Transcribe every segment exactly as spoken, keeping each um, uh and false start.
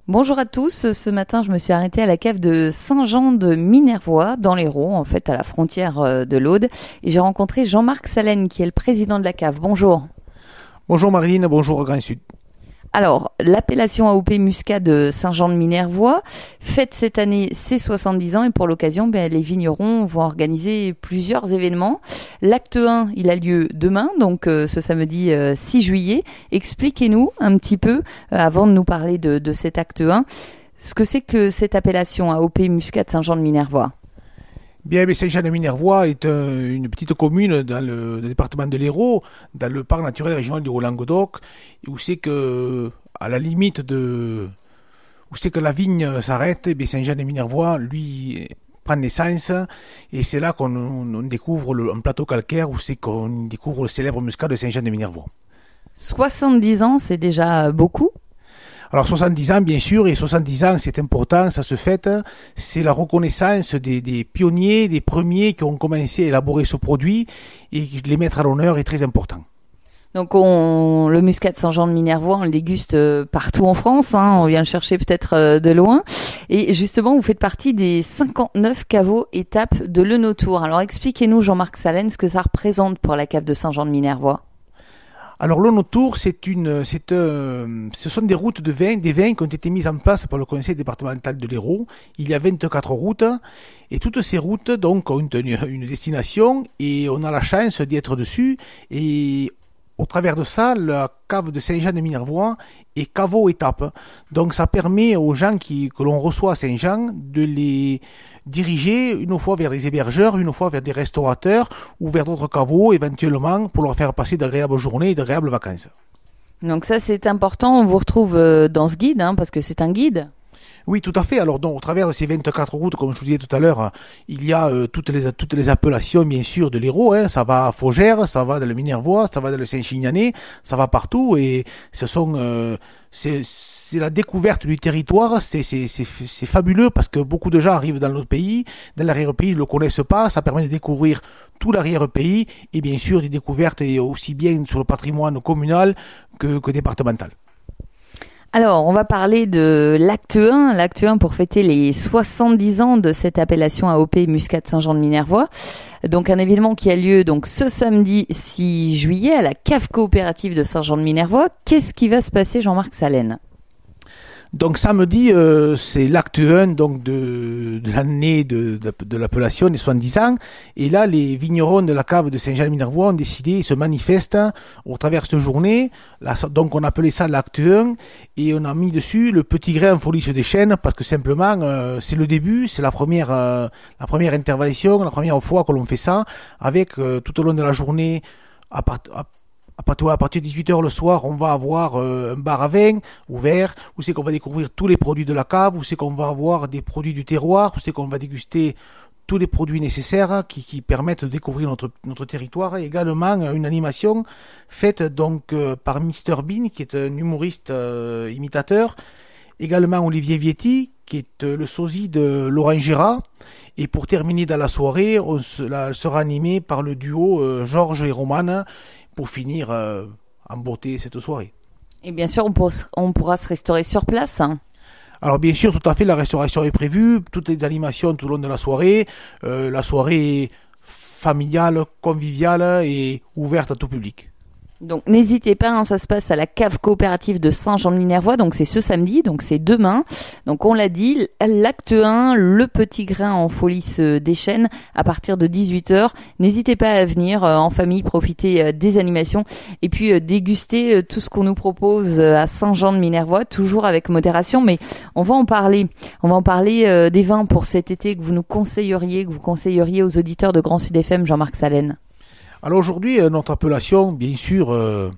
Bonjour à tous, ce matin je me suis arrêtée à la cave de Saint-Jean-de-Minervois dans l'Hérault, en fait à la frontière de l'Aude, et j'ai rencontré Jean-Marc Salène qui est le président de la cave. Bonjour. Bonjour Marine, bonjour Grand Sud. Alors, l'appellation A O P Muscat de Saint-Jean-de-Minervois fête cette année ses soixante-dix ans et pour l'occasion, ben, les vignerons vont organiser plusieurs événements. L'acte un, il a lieu demain, donc euh, ce samedi euh, six juillet. Expliquez-nous un petit peu, euh, avant de nous parler de, de cet acte un, ce que c'est que cette appellation A O P Muscat de Saint-Jean-de-Minervois. Bien, mais Saint-Jean-de-Minervois est euh, une petite commune dans le, le département de l'Hérault, dans le parc naturel régional du Haut-Languedoc, où c'est que, à la limite de, où c'est que la vigne s'arrête, et bien Saint-Jean-de-Minervois, lui, prend naissance, et c'est là qu'on on découvre le, un plateau calcaire, où c'est qu'on découvre le célèbre muscat de Saint-Jean-de-Minervois. soixante-dix ans, c'est déjà beaucoup. Alors soixante-dix ans bien sûr, et soixante-dix ans c'est important, ça se fête, c'est la reconnaissance des, des pionniers, des premiers qui ont commencé à élaborer ce produit, et les mettre à l'honneur est très important. Donc on, le muscat de Saint-Jean-de-Minervois, on le déguste partout en France, hein, on vient le chercher peut-être de loin. Et justement, vous faites partie des cinquante-neuf caveaux étapes de l'Eunotour. Alors expliquez-nous, Jean-Marc Salène, ce que ça représente pour la cave de Saint-Jean-de-Minervois. Alors l'Eunotour, c'est une, c'est euh, ce sont des routes de vin, des vins qui ont été mises en place par le conseil départemental de l'Hérault. Il y a vingt-quatre routes, et toutes ces routes donc ont une, une destination, et on a la chance d'y être dessus. Et au travers de ça, la cave de Saint-Jean-de-Minervois est caveau étape. Donc ça permet aux gens qui, que l'on reçoit à Saint-Jean de les diriger une fois vers des hébergeurs, une fois vers des restaurateurs ou vers d'autres caveaux éventuellement pour leur faire passer d'agréables journées et d'agréables vacances. Donc ça c'est important, on vous retrouve dans ce guide, hein, parce que c'est un guide. Oui, tout à fait. Alors, donc, au travers de ces vingt-quatre routes, comme je vous disais tout à l'heure, il y a euh, toutes les toutes les appellations, bien sûr, de l'Hérault. Hein. Ça va à Faugère, ça va dans le Minervois, ça va dans le Saint-Chignanais, ça va partout. Et ce sont, euh, c'est, c'est la découverte du territoire. C'est, c'est, c'est, c'est fabuleux parce que beaucoup de gens arrivent dans notre pays, dans l'arrière-pays, ils ne le connaissent pas. Ça permet de découvrir tout l'arrière-pays et bien sûr des découvertes et aussi bien sur le patrimoine communal que, que départemental. Alors, on va parler de l'acte un, l'acte un pour fêter les soixante-dix ans de cette appellation A O P Muscat de Saint-Jean-de-Minervois. Donc, un événement qui a lieu donc ce samedi six juillet à la cave coopérative de Saint-Jean-de-Minervois. Qu'est-ce qui va se passer, Jean-Marc Salène ? Donc samedi, euh, c'est l'acte un donc de, de l'année de, de, de l'appellation des soixante-dix ans. Et là, les vignerons de la cave de Saint-Jean-de-Minervois ont décidé, ils se manifestent au travers de cette journée. Là, donc on appelait ça l'acte un. Et on a mis dessus le petit grain en foliage des chênes parce que simplement, euh, c'est le début, c'est la première, euh, la première intervention, la première fois que l'on fait ça, avec euh, tout au long de la journée, à partir... À partir de dix-huit heures le soir, on va avoir euh, un bar à vin ouvert, où c'est qu'on va découvrir tous les produits de la cave, où c'est qu'on va avoir des produits du terroir, où c'est qu'on va déguster tous les produits nécessaires qui, qui permettent de découvrir notre, notre territoire. Et également une animation faite donc euh, par mister Bean, qui est un humoriste euh, imitateur. Également Olivier Vietti, qui est euh, le sosie de Laurent Gérard. Et pour terminer dans la soirée, on se, là, sera animé par le duo euh, Georges et Romane, pour finir euh, en beauté cette soirée. Et bien sûr, on, pour, on pourra se restaurer sur place. Hein. Alors bien sûr, tout à fait, la restauration est prévue, toutes les animations tout au long de la soirée. Euh, la soirée est familiale, conviviale et ouverte à tout public. Donc n'hésitez pas, hein, ça se passe à la cave coopérative de Saint-Jean-de-Minervois, donc c'est ce samedi, donc c'est demain. Donc on l'a dit, l'acte un, le petit grain en folies des chênes à partir de dix-huit heures. N'hésitez pas à venir euh, en famille, profiter euh, des animations et puis euh, déguster euh, tout ce qu'on nous propose euh, à Saint-Jean-de-Minervois, toujours avec modération, mais on va en parler. On va en parler euh, des vins pour cet été que vous nous conseilleriez, que vous conseilleriez aux auditeurs de Grand Sud F M, Jean-Marc Salène. Alors aujourd'hui, notre appellation, bien sûr, euh,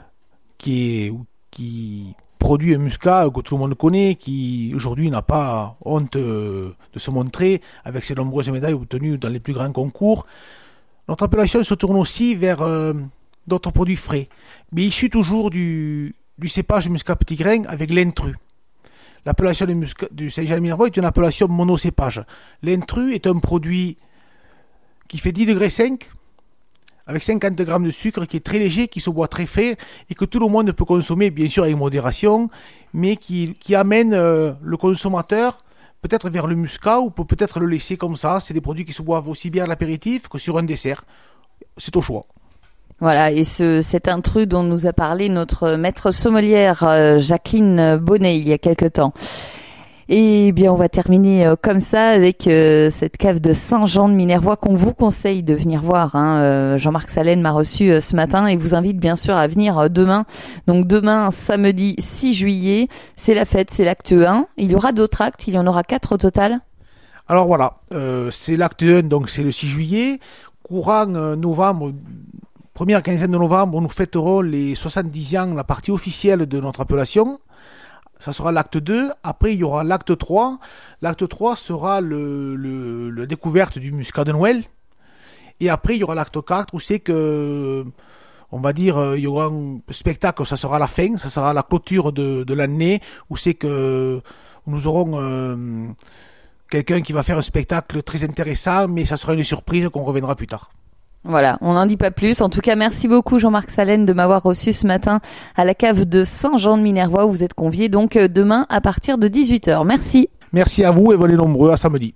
qui, est, qui produit un muscat que tout le monde connaît, qui aujourd'hui n'a pas honte euh, de se montrer avec ses nombreuses médailles obtenues dans les plus grands concours. Notre appellation se tourne aussi vers euh, d'autres produits frais, mais issus toujours du, du cépage muscat petit grain avec l'intrus. L'appellation du, muscat, du Saint-Jean-de-Minervois est une appellation monocépage. L'intrus est un produit qui fait dix degrés cinq, avec cinquante grammes de sucre, qui est très léger, qui se boit très frais et que tout le monde peut consommer, bien sûr avec modération, mais qui, qui amène euh, le consommateur peut-être vers le muscat ou peut peut-être le laisser comme ça. C'est des produits qui se boivent aussi bien à l'apéritif que sur un dessert. C'est au choix. Voilà, et ce, cet intrus dont nous a parlé notre maître sommelière euh, Jacqueline Bonnet il y a quelque temps. Et bien, on va terminer euh, comme ça avec euh, cette cave de Saint-Jean de Minervois qu'on vous conseille de venir voir. Hein. Euh, Jean-Marc Salenne m'a reçu euh, ce matin et vous invite bien sûr à venir euh, demain. Donc demain, samedi six juillet, c'est la fête, c'est l'acte un. Il y aura d'autres actes, il y en aura quatre au total. Alors voilà, euh, c'est l'acte un, donc c'est le six juillet. Courant euh, novembre, première quinzaine de novembre, nous fêterons les soixante-dix ans, la partie officielle de notre appellation. Ça sera l'acte deux. Après, il y aura l'acte trois. L'acte trois sera le, le, la découverte du muscat de Noël. Et après, il y aura l'acte quatre où c'est que, on va dire, il y aura un spectacle, ça sera la fin, ça sera la clôture de, de l'année, où c'est que nous aurons euh, quelqu'un qui va faire un spectacle très intéressant, mais ça sera une surprise qu'on reviendra plus tard. Voilà, on n'en dit pas plus. En tout cas, merci beaucoup Jean-Marc Salenne de m'avoir reçu ce matin à la cave de Saint-Jean de Minervois où vous êtes conviés donc demain à partir de dix-huit heures. Merci. Merci à vous et venez nombreux à samedi.